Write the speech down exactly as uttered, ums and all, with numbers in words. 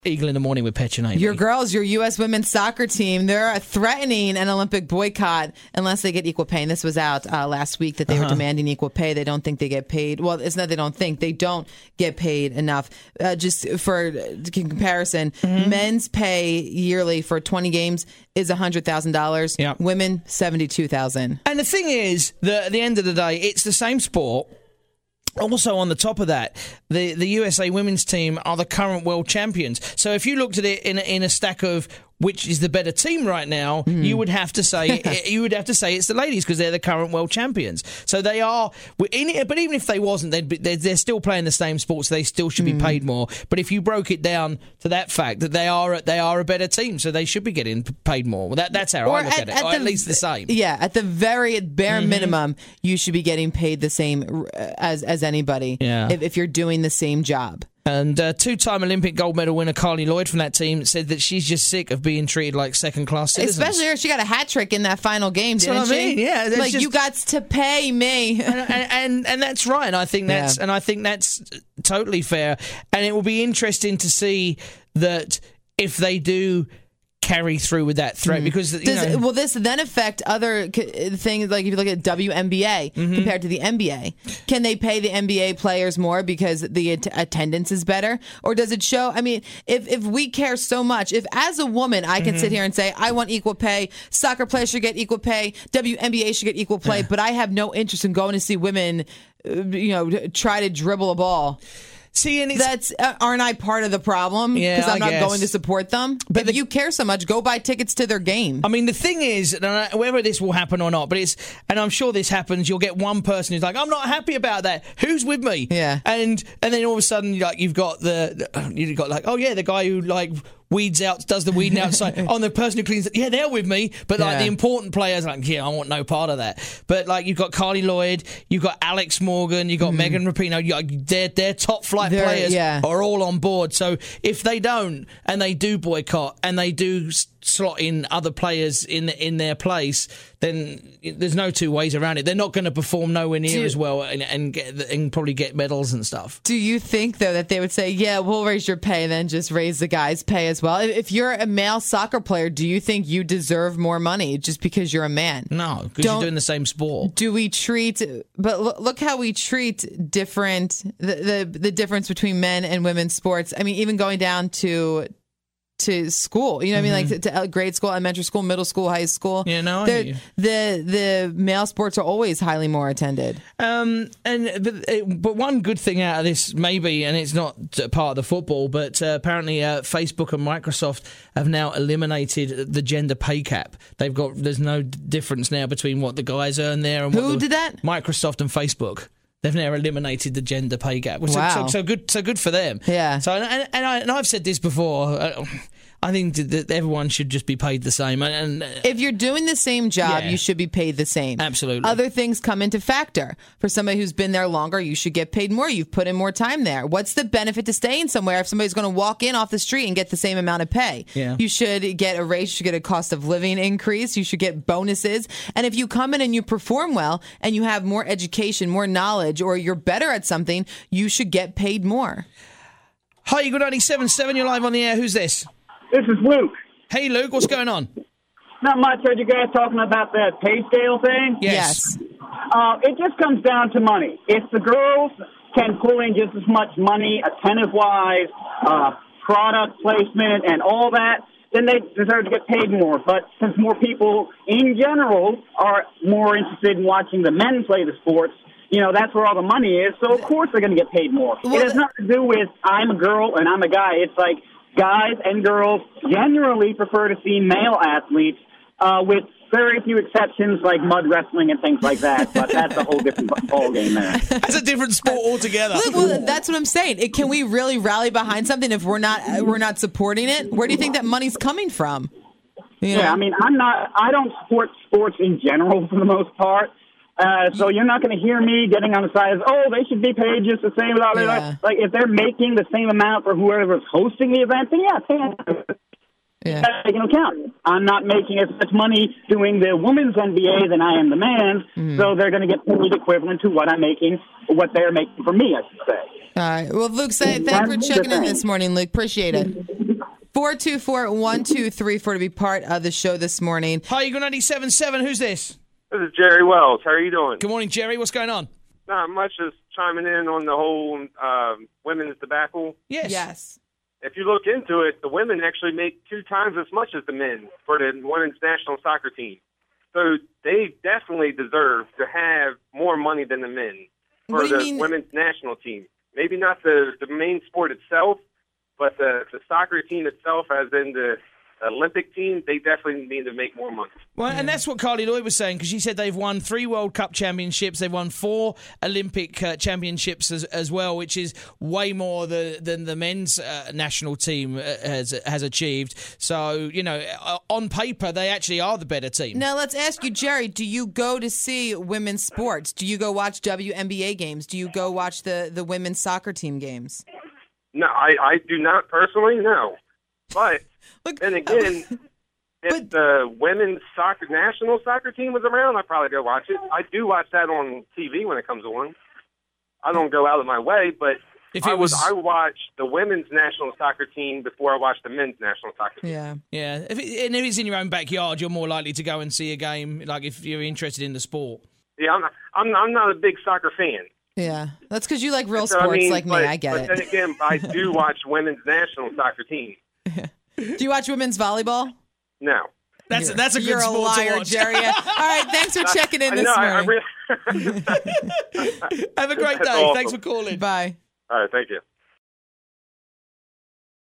Eagle in the Morning with Petch and Amy. Your girls, your U S women's soccer team, they're threatening an Olympic boycott unless they get equal pay. And this was out uh, last week that they uh-huh. were demanding equal pay. They don't think they get paid. Well, it's not they don't think. They don't get paid enough. Uh, just for comparison, mm-hmm. men's pay yearly for twenty games is one hundred thousand dollars. Yep. Women, seventy-two thousand dollars. And the thing is, that at the end of the day, it's the same sport. Also, on the top of that, the, the U S A women's team are the current world champions. So if you looked at it in a, in a stack of which is the better team right now, mm. you would have to say you would have to say it's the ladies because they're the current world champions. So they are. But even if they wasn't, they'd be, they're, they're still playing the same sports. So they still should be mm. paid more. But if you broke it down to that fact that they are they are a better team, so they should be getting paid more. Well, that, that's how or I look at, at it, at, or the, at least the same. Yeah, at the very bare mm-hmm. minimum, you should be getting paid the same as as anybody. Yeah. if, if you're doing the same job. And uh, two-time Olympic gold medal winner Carly Lloyd from that team said that she's just sick of being treated like second-class citizens. Especially her, she got a hat trick in that final game, didn't that's what I mean. she? Yeah, like just, you got to pay me, and, and, and and that's right. And I think that's yeah. and I think that's totally fair. And it will be interesting to see that if they do carry through with that threat, mm. because you Does, know, will this then affect other things, like if you look at W N B A mm-hmm. compared to the N B A? Can they pay the N B A players more because the at- attendance is better? Or does it show, I mean, if, if we care so much, if as a woman I can mm-hmm. sit here and say, I want equal pay, soccer players should get equal pay, W N B A should get equal pay, yeah. but I have no interest in going to see women, you know, try to dribble a ball. See, and it's, that's uh, aren't I part of the problem? Yeah, because I'm I not guess. going to support them. But if the, you care so much, go buy tickets to their game. I mean, the thing is, whether this will happen or not, but it's, and I'm sure this happens. You'll get one person who's like, "I'm not happy about that. Who's with me?" Yeah, and and then all of a sudden, like you've got the, you've got like, oh yeah, the guy who like weeds out, does the weeding outside. Oh, and the person who cleans it, yeah, they're with me. But like yeah. the important players, like, yeah, I want no part of that. But like you've got Carly Lloyd, you've got Alex Morgan, you've got mm-hmm. Megan Rapinoe, you got, their their top flight they're, players yeah. are all on board. So if they don't, and they do boycott, and they do slot in other players in in their place, then there's no two ways around it. They're not going to perform nowhere near do, as well and and, get, and probably get medals and stuff. Do you think, though, that they would say, yeah, we'll raise your pay and then just raise the guys' pay as well? If you're a male soccer player, do you think you deserve more money just because you're a man? No, because you're doing the same sport. Do we treat, but look, look how we treat different, the, the, the difference between men and women's sports. I mean, even going down to to school, you know what mm-hmm. I mean, like to, to grade school, elementary school, middle school, high school. Yeah, no, I the the male sports are always highly more attended. Um, and but, but one good thing out of this, maybe, and it's not part of the football, but uh, apparently uh, Facebook and Microsoft have now eliminated the gender pay cap. They've got there's no difference now between what the guys earn there and what who the, did that? Microsoft and Facebook. They've now eliminated the gender pay gap, which wow. is so, so good. So good for them. Yeah. So and and, I, and I've said this before. Uh, I think that everyone should just be paid the same. And, and if you're doing the same job, yeah. you should be paid the same. Absolutely. Other things come into factor. For somebody who's been there longer, you should get paid more. You've put in more time there. What's the benefit to staying somewhere if somebody's going to walk in off the street and get the same amount of pay? Yeah. You should get a raise. You should get a cost of living increase. You should get bonuses. And if you come in and you perform well and you have more education, more knowledge, or you're better at something, you should get paid more. Hi, Eagle ninety-seven point seven. You're live on the air. Who's this? This is Luke. Hey, Luke, what's going on? Not much. Heard you guys talking about that pay scale thing? Yes. yes. Uh, it just comes down to money. If the girls can pull in just as much money, attentive-wise, uh, product placement, and all that, then they deserve to get paid more. But since more people, in general, are more interested in watching the men play the sports, you know, that's where all the money is. So, of course, they're going to get paid more. Well, it has nothing to do with I'm a girl and I'm a guy. It's like guys and girls generally prefer to see male athletes, uh, with very few exceptions like mud wrestling and things like that. But that's a whole different ball game there. That's a different sport altogether. Look, well, that's what I'm saying. It, can we really rally behind something if we're not we're not supporting it? Where do you think that money's coming from? You know? Yeah, I mean, I'm not. I don't support sports in general for the most part. Uh, so you're not going to hear me getting on the side of, oh, they should be paid just the same. Blah, blah, blah. Yeah. Like, if they're making the same amount for whoever's hosting the event, then yeah, pay them. Yeah. That's taken into account. I'm not making as much money doing the women's N B A than I am the man's, mm. so they're going to get paid equivalent to what I'm making, what they're making for me, I should say. All right. Well, Luke, say, thanks for checking in this morning, Luke. Appreciate it. four two four, one two three four to be part of the show this morning. Hi, Eagle ninety-seven point seven. Who's this? This is Jerry Wells. How are you doing? Good morning, Jerry. What's going on? Not much, just chiming in on the whole um, women's debacle. Yes. Yes. If you look into it, the women actually make two times as much as the men for the women's national soccer team. So they definitely deserve to have more money than the men for What do you the mean? women's national team. Maybe not the, the main sport itself, but the, the soccer team itself, as in the Olympic team, they definitely need to make more money. Well, and that's what Carly Lloyd was saying, because she said they've won three World Cup championships, they've won four Olympic uh, championships as, as well, which is way more the, than the men's uh, national team uh, has has achieved. So, you know, uh, on paper, they actually are the better team. Now, let's ask you, Jerry, do you go to see women's sports? Do you go watch W N B A games? Do you go watch the, the women's soccer team games? No, I, I do not personally, no. But Look, then again, if the women's soccer national soccer team was around, I'd probably go watch it. I do watch that on T V when it comes on. I don't go out of my way, but If I it was was- I watch the women's national soccer team before I watch the men's national soccer team. Yeah. Yeah, if it, and if it's in your own backyard, you're more likely to go and see a game, like if you're interested in the sport. Yeah, I'm not, I'm, I'm not a big soccer fan. Yeah. That's because you like real So, I sports mean, like me. but, I get but it. then again, I do watch women's national soccer team. Do you watch women's volleyball? No. That's You're- that's a good You're a sport liar, to watch. Jerry. All right, thanks for checking in I this know, I, I morning. really... Have a great That's day. awesome. Thanks for calling. Bye. All right, thank you.